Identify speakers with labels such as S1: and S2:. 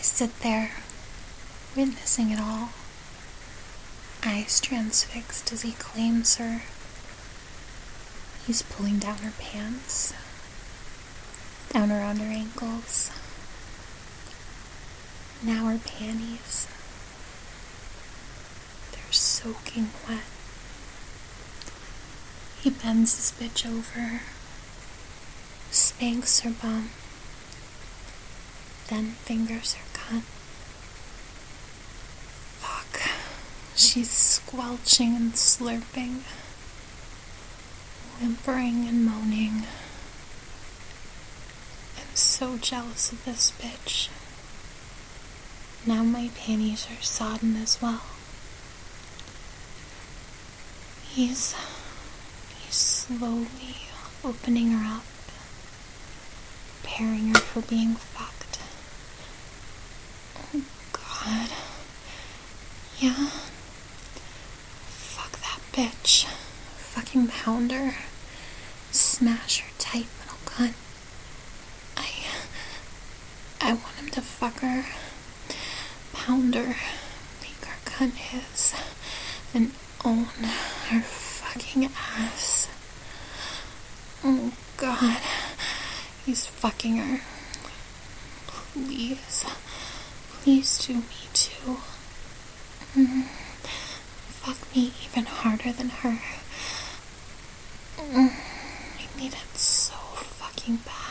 S1: sit there, witnessing it all, eyes transfixed as he claims her. He's pulling down her pants, down around her ankles, now her panties. They're soaking wet. He bends his bitch over, spanks her bum, then fingers her cunt. Fuck. She's squelching and slurping, whimpering and moaning. I'm so jealous of this bitch. Now my panties are sodden as well. He's slowly opening her up, preparing her for being fucked. Oh God. Yeah. Fuck that bitch. Fucking pound her. Smash her tight little cunt. I want him to fuck her. Pound her. Make her cunt his. And own her fucking ass. Oh God. He's fucking her. Please. Please do me too. Fuck me even harder than her. I need it so fucking bad.